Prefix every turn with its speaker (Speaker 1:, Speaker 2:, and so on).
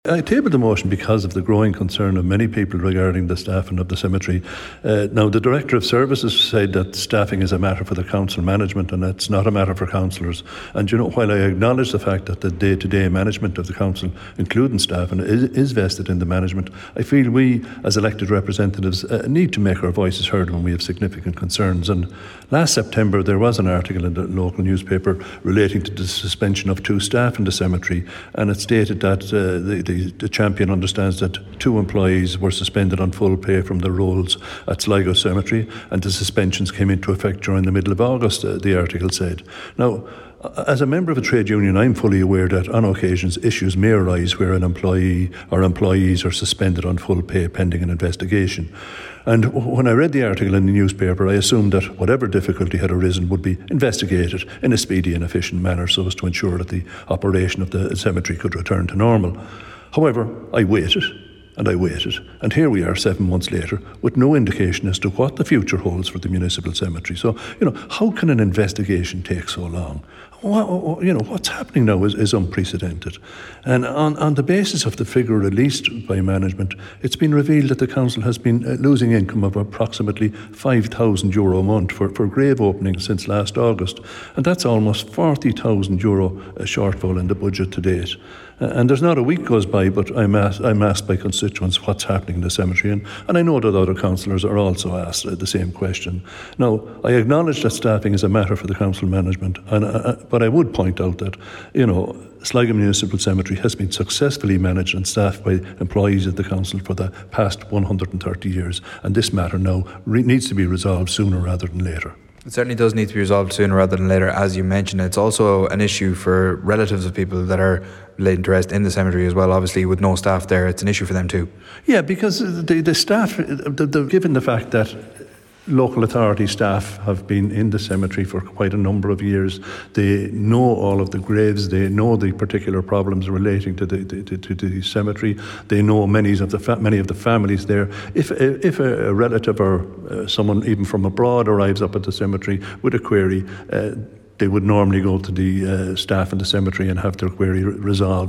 Speaker 1: I tabled the motion because of the growing concern of many people regarding the staffing of the cemetery. Now, the Director of Services said that staffing is a matter for the council management and it's not a matter for councillors. And while I acknowledge the fact that the day-to-day management of the council, including staffing, is vested in the management, I feel we, as elected representatives, need to make our voices heard when we have significant concerns. And last September, there was an article in the local newspaper relating to the suspension of 2 staff in the cemetery, and it stated that the champion understands that 2 employees were suspended on full pay from their roles at Sligo Cemetery, and the suspensions came into effect during the middle of August, the article said. Now, as a member of a trade union, I'm fully aware that on occasions issues may arise where an employee or employees are suspended on full pay pending an investigation. And when I read the article in the newspaper, I assumed that whatever difficulty had arisen would be investigated in a speedy and efficient manner so as to ensure that the operation of the cemetery could return to normal. However, I waited, and here we are 7 months later with no indication as to what the future holds for the municipal cemetery. So, how can an investigation take so long? What's happening now is unprecedented. And on the basis of the figure released by management, it's been revealed that the council has been losing income of approximately €5,000 a month for grave openings since last August. And that's almost €40,000 shortfall in the budget to date. And there's not a week goes by, but I'm asked by constituents what's happening in the cemetery, and I know that other councillors are also asked the same question. Now, I acknowledge that staffing is a matter for the council management, but I would point out that, Sligo Municipal Cemetery has been successfully managed and staffed by employees of the council for the past 130 years, and this matter now needs to be resolved sooner rather than later.
Speaker 2: It certainly does need to be resolved sooner rather than later, as you mentioned. It's also an issue for relatives of people that are laid to rest in the cemetery as well. Obviously, with no staff there, it's an issue for them too.
Speaker 1: Yeah, because the staff, given the fact that local authority staff have been in the cemetery for quite a number of years, they know all of the graves, they know the particular problems relating to the cemetery, they know many of the families there. If a relative or someone even from abroad arrives up at the cemetery with a query, they would normally go to the staff in the cemetery and have their query resolved.